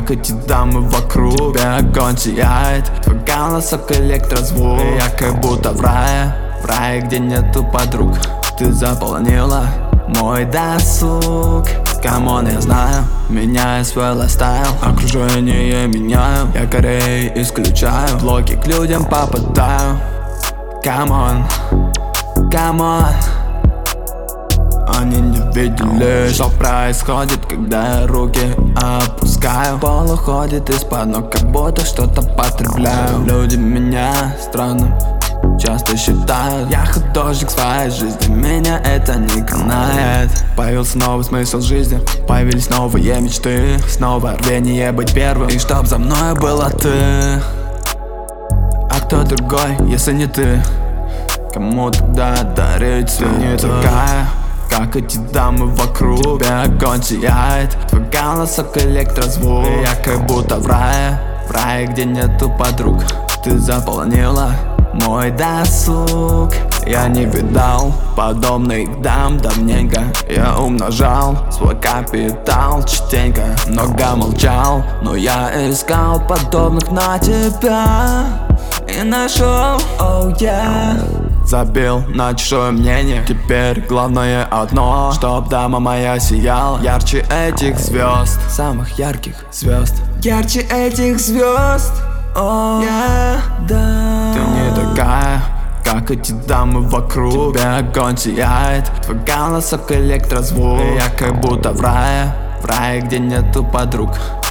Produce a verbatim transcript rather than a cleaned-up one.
как эти дамы вокруг. Тебя огонь сияет, твой голос как электрозвук. И я как будто в рае, в рае, где нету подруг. Ты заполонила мой досуг. Камон, я знаю, меняю свой лайфстайл. Окружение меняю, я Кореи исключаю. Блоки к людям попадаю. Камон, камон. Они не видели, что происходит, когда я руки опускаю. Пол уходит из-под ног, как будто что-то потребляю. Люди меня странным часто считают. Я художник своей жизни, меня это не канает. Появился новый смысл жизни, появились новые мечты. Снова рвение быть первым, и чтоб за мной была ты. А кто другой, если не ты? Кому тогда дарить цветы? Ты не такая, как эти дамы вокруг. Тебя огонь сияет, твой голос как электрозвук. И я как будто в рае, в рае, где нету подруг. Ты заполонила мой досуг. Я не видал подобных дам давненько. Я умножал свой капитал частенько. Много молчал, но я искал подобных на тебя и нашел, оу oh yeah. Забил на чужое мнение, теперь главное одно: чтоб дама моя сияла ярче этих звезд, самых ярких звезд. Ярче этих звезд, о, oh, yeah, да. Ты не такая, как эти дамы вокруг. Тебя огонь сияет, твой голос как электрозвук. И я как будто в рае, в рае, где нету подруг.